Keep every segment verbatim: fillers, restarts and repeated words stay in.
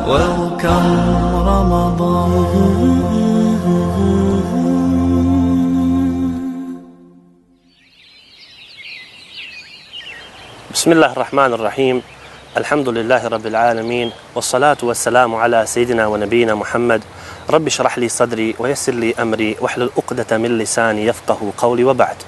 Welcome Ramadan. بسم الله الرحمن الرحيم الحمد لله رب العالمين والصلاة والسلام على سيدنا ونبينا محمد رب اشرح لي صدري ويسر لي أمري واحلل عقدة من لساني يفقه قولي وبعد.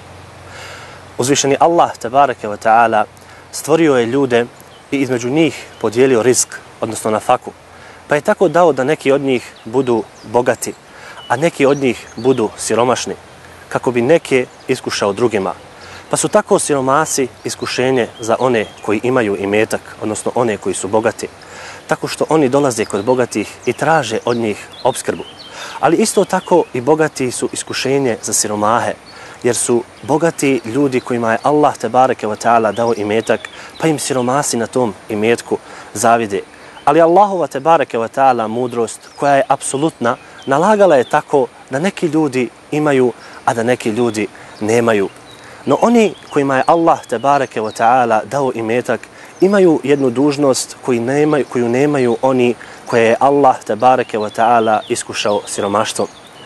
Uzvišeni Allah tebareke ve taala stvorio je ljude i između njih podijelio rizk, odnosno nafaku. Pa je tako dao da neki od njih budu bogati, a neki od njih budu siromašni, kako bi neke iskušao drugima. Pa su tako siromasi iskušenje za one koji imaju imetak, odnosno one koji su bogati, tako što oni dolaze kod bogatih i traže od njih opskrbu. Ali isto tako i bogati su iskušenje za siromahe, jer su bogati ljudi kojima je Allah tebareke ve taala dao imetak, pa im siromasi na tom imetku zavide. Ali Allahova tebareke ve taala mudrost, koja je apsolutna, nalagala je tako da neki ljudi imaju, a da neki ljudi nemaju. No oni kojima je Allah tebareke ve taala dao imetak imaju jednu dužnost koju nemaju, koju nemaju oni koje je Allah tebareke ve taala iskušao siromaštvom.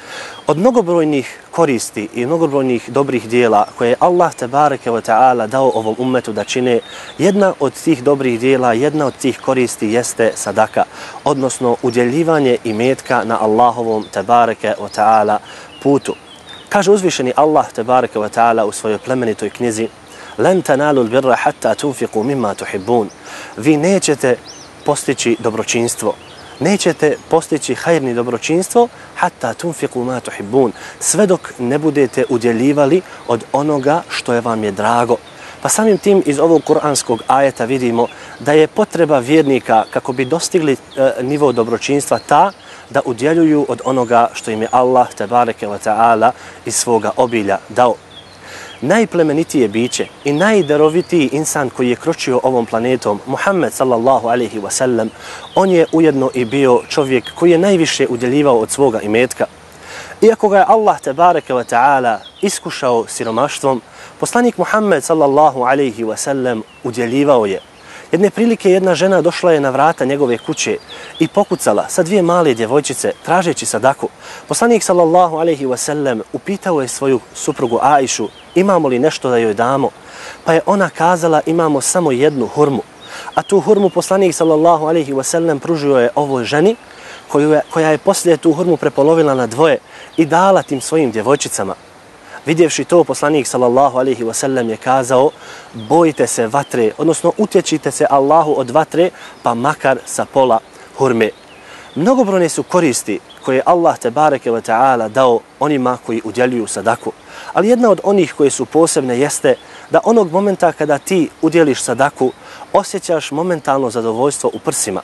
Od mnogobrojnih koristi i mnogobrojnih dobrih dijela koje je Allah tebareke ve taala dao ovom ummetu da čine, jedna od tih dobrih dijela, jedna od tih koristi jeste sadaka, odnosno udjeljivanje imetka na Allahovom tebareke ve taala putu. Kaže uzvišeni Allah tebareke ve taala u svojoj plemenitoj knjizi: "Lan tanalu al-birra hatta tunfiqu mimma tuhibbun." Vi nećete postići dobročinstvo, nećete postići hajrni dobročinstvo hatta tunfiqu ma tuhibbun, sve dok ne budete udjeljivali od onoga što je vam je drago. Pa samim tim iz ovog kuranskog ajeta vidimo da je potreba vjernika kako bi dostigli e, nivo dobročinstva ta da udjeljuju od onoga što im je Allah tebareke ve taala iz svoga obilja dao. Najplemenitije biće i najdarovitiji insan koji je kročio ovom planetom, Muhammed sallallahu alejhi ve sellem, on je ujedno i bio čovjek koji je najviše udjeljivao od svoga imetka. Iako ga je Allah tebareke ve taala iskušao siromaštvom, poslanik Muhammed sallallahu alejhi ve sellem udjeljivao je. Jedne prilike jedna žena došla je na vrata njegove kuće i pokucala sa dvije male djevojčice tražeći sadaku. Poslanik sallallahu alejhi ve sellem upitao je svoju suprugu Aišu: "Imamo li nešto da joj damo?" Pa je ona kazala: "Imamo samo jednu hurmu." A tu hurmu poslanik sallallahu alejhi ve sellem pružio je ovoj ženi, koju je, koja je poslije tu hurmu prepolovila na dvoje i dala tim svojim djevojčicama. Vidjevši to, poslanik sallallahu alejhi ve sellem je kazao: "Bojite se vatre, odnosno utječite se Allahu od vatre, pa makar sa pola hurme." Mnogobrojne su koristi koje Allah tebareke ve taala dao onima koji udjeljuju sadaku. Ali jedna od onih koje su posebne jeste da onog momenta kada ti udjeliš sadaku osjećaš momentalno zadovoljstvo u prsima.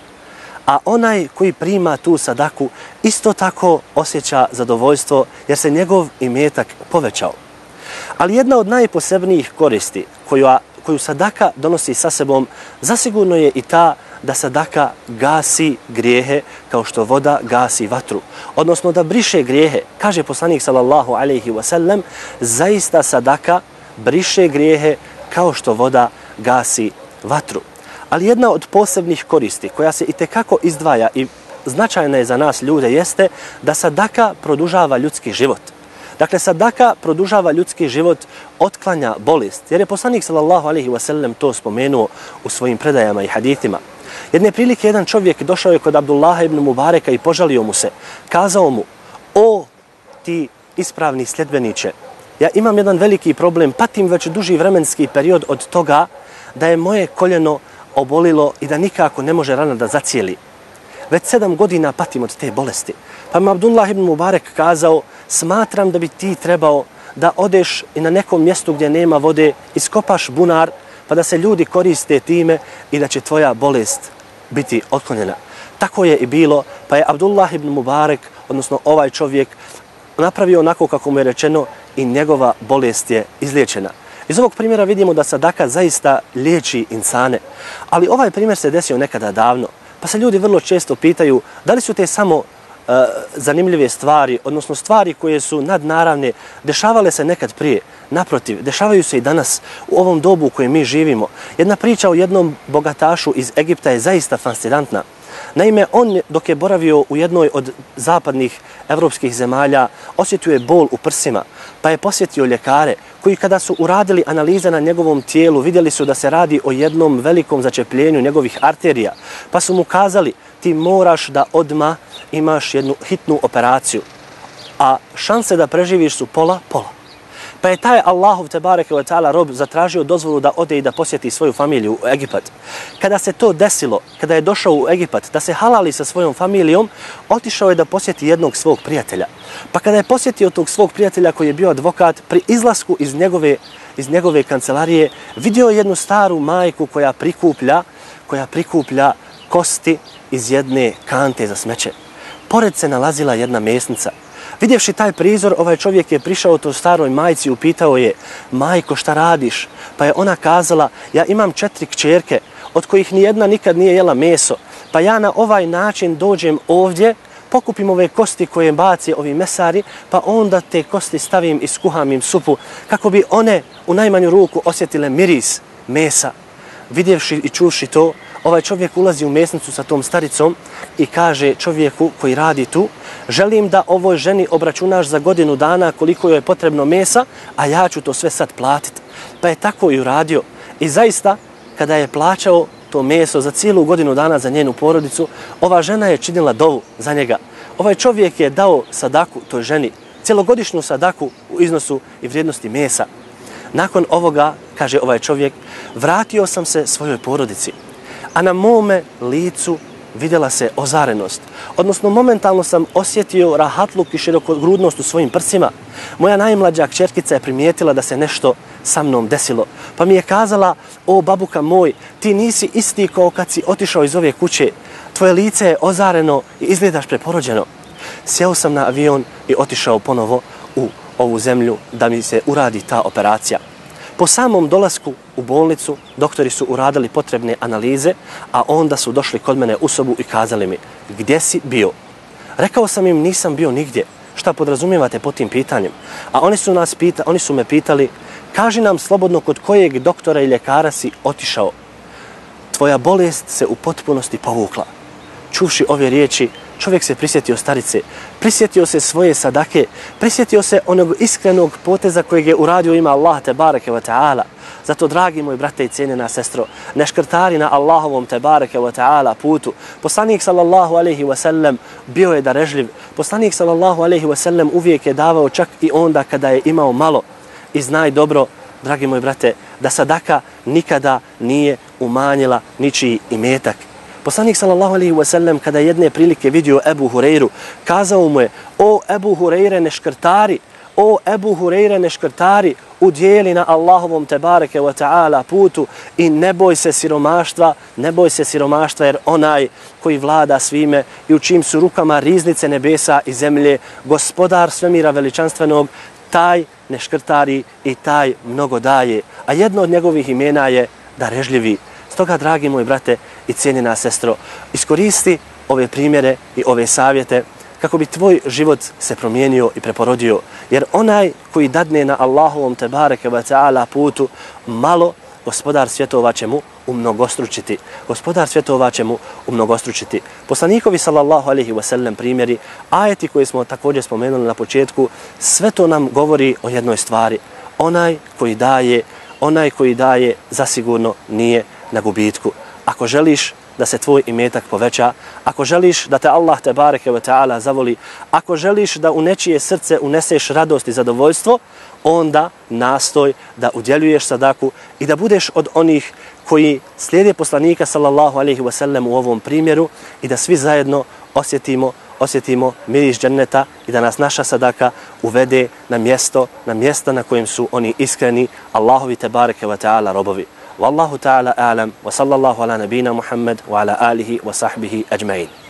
A onaj koji prima tu sadaku isto tako osjeća zadovoljstvo jer se njegov imetak povećao. Ali jedna od najposebnijih koristi koju, koju sadaka donosi sa sebom zasigurno je i ta da sadaka gasi grijehe kao što voda gasi vatru. Odnosno da briše grijehe. Kaže poslanik sallallahu alejhi ve sellem: "Zaista sadaka briše grijehe kao što voda gasi vatru." Ali jedna od posebnih koristi koja se itekako izdvaja i značajna je za nas ljude jeste da sadaka produžava ljudski život. Dakle, sadaka produžava ljudski život, otklanja bolest. Jer je poslanik sallallahu alejhi ve sellem to spomenuo u svojim predajama i hadithima. Jedne prilike jedan čovjek došao je kod Abdullaha ibn Mubareka i požalio mu se. Kazao mu: "O ti ispravni sljedbeniče, ja imam jedan veliki problem, patim već duži vremenski period od toga da je moje koljeno obolilo i da nikako ne može rana da zacijeli. Već sedam godina patim od te bolesti." Pa mi Abdullah ibn Mubarek kazao: "Smatram da bi ti trebao da odeš i na nekom mjestu gdje nema vode, iskopaš bunar, pa da se ljudi koriste time i da će tvoja bolest biti otklonjena." Tako je i bilo, pa je Abdullah ibn Mubarek, odnosno ovaj čovjek, napravio onako kako mu je rečeno i njegova bolest je izliječena. Iz ovog primjera vidimo da sadaka zaista liječi insane, ali ovaj primjer se desio nekada davno, pa se ljudi vrlo često pitaju da li su te samo uh, zanimljive stvari, odnosno stvari koje su nadnaravne, dešavale se nekad prije. Naprotiv, dešavaju se i danas u ovom dobu u kojem mi živimo. Jedna priča o jednom bogatašu iz Egipta je zaista fascinantna. Naime, on dok je boravio u jednoj od zapadnih evropskih zemalja, osjetio je bol u prsima, pa je posjetio ljekare koji kada su uradili analize na njegovom tijelu, vidjeli su da se radi o jednom velikom začepljenju njegovih arterija, pa su mu kazali ti moraš da odmah imaš jednu hitnu operaciju, a šanse da preživiš su pola, pola. Pa je taj Allahov tebareke ve ta'ala rob zatražio dozvolu da ode i da posjeti svoju familiju u Egipat. Kada se to desilo, kada je došao u Egipat da se halali sa svojom familijom, otišao je da posjeti jednog svog prijatelja. Pa kada je posjetio tog svog prijatelja koji je bio advokat, pri izlasku iz njegove, iz njegove kancelarije vidio jednu staru majku koja prikuplja, koja prikuplja kosti iz jedne kante za smeće. Pored se nalazila jedna mesnica. Vidjevši taj prizor, ovaj čovjek je prišao toj staroj majci i upitao je: majko, šta radiš? Pa je ona kazala: ja imam četiri kćerke, od kojih nijedna nikad nije jela meso, pa ja na ovaj način dođem ovdje, pokupim ove kosti koje baci ovi mesari, pa onda te kosti stavim i skuham im supu, kako bi one u najmanju ruku osjetile miris mesa. Vidjevši i čuvši to, ovaj čovjek ulazi u mesnicu sa tom staricom i kaže čovjeku koji radi tu: želim da ovoj ženi obračunaš za godinu dana koliko joj je potrebno mesa, a ja ću to sve sad platiti. Pa je tako i uradio. I zaista, kada je plaćao to meso za cijelu godinu dana za njenu porodicu, ova žena je činila dovu za njega. Ovaj čovjek je dao sadaku toj ženi, cjelogodišnju sadaku u iznosu i vrijednosti mesa. Nakon ovoga, kaže ovaj čovjek, vratio sam se svojoj porodici, a na mome licu vidjela se ozarenost. Odnosno, momentalno sam osjetio rahatluk i širokogrudnost u svojim prsima. Moja najmlađa kćerkica je primijetila da se nešto sa mnom desilo, pa mi je kazala: o babuka moj, ti nisi isti kao kad si otišao iz ove kuće. Tvoje lice je ozareno i izgledaš preporođeno. Sjeo sam na avion i otišao ponovo u ovu zemlju da mi se uradi ta operacija. Po samom dolasku u bolnicu doktori su uradili potrebne analize, a onda su došli kod mene u sobu i kazali mi: gdje si bio? Rekao sam im: nisam bio nigdje. Šta podrazumijevate pod tim pitanjem? A oni su, nas pita, oni su me pitali: kaži nam slobodno kod kojeg doktora i ljekara si otišao. Tvoja bolest se u potpunosti povukla. Čuvši ove riječi, čovjek se prisjetio starice, prisjetio se svoje sadake, prisjetio se onog iskrenog poteza kojeg je uradio ima Allah tebareke ve ta'ala. Zato, dragi moj brate i cijenjena sestro, ne škrtari na Allahovom tebareke ve ta'ala putu. Poslanik sallallahu alejhi ve sellem bio je darežljiv. Poslanik sallallahu alejhi ve sellem uvijek je davao čak i onda kada je imao malo. I znaj dobro, dragi moj brate, da sadaka nikada nije umanjila ničiji imetak. Poslanik sallallahu alejhi ve sellem kada jedne prilike vidio Ebu Hureyru, kazao mu je: o Ebu Hureyre, ne škrtari, o Ebu Hureyre, ne škrtari, udjeli na Allahovom tebareke ve ta'ala putu i ne boj se siromaštva, ne boj se siromaštva, jer onaj koji vlada svime i u čijim su rukama riznice nebesa i zemlje, gospodar svemira veličanstvenog, taj ne škrtari i taj mnogo daje. A jedno od njegovih imena je darežljivi. Stoga, dragi moj brate i cijenjena sestro, iskoristi ove primjere i ove savjete kako bi tvoj život se promijenio i preporodio. Jer onaj koji dadne na Allahovom tebareke ve ta'ala putu malo, gospodar svjetova će mu umnogostručiti. Gospodar svjetova će mu umnogostručiti. Poslanikovi sallallahu alejhi ve sellem primjeri, ajeti koje smo također spomenuli na početku, sve to nam govori o jednoj stvari. Onaj koji daje, onaj koji daje zasigurno nije na gubitku. Ako želiš da se tvoj imetak poveća, ako želiš da te Allah tebareke ve ta'ala zavoli, ako želiš da u nečije srce uneseš radost i zadovoljstvo, onda nastoj da udjeljuješ sadaku i da budeš od onih koji slijede poslanika sallallahu alejhi ve sellem u ovom primjeru i da svi zajedno osjetimo osjetimo miris dženneta i da nas naša sadaka uvede na mjesto, na mjesta na kojem su oni iskreni Allahovi tebareke ve ta'ala robovi. Wallahu ta'ala a'lam wa sallallahu ala nabina Muhammad wa ala alihi wa sahbihi ajma'in.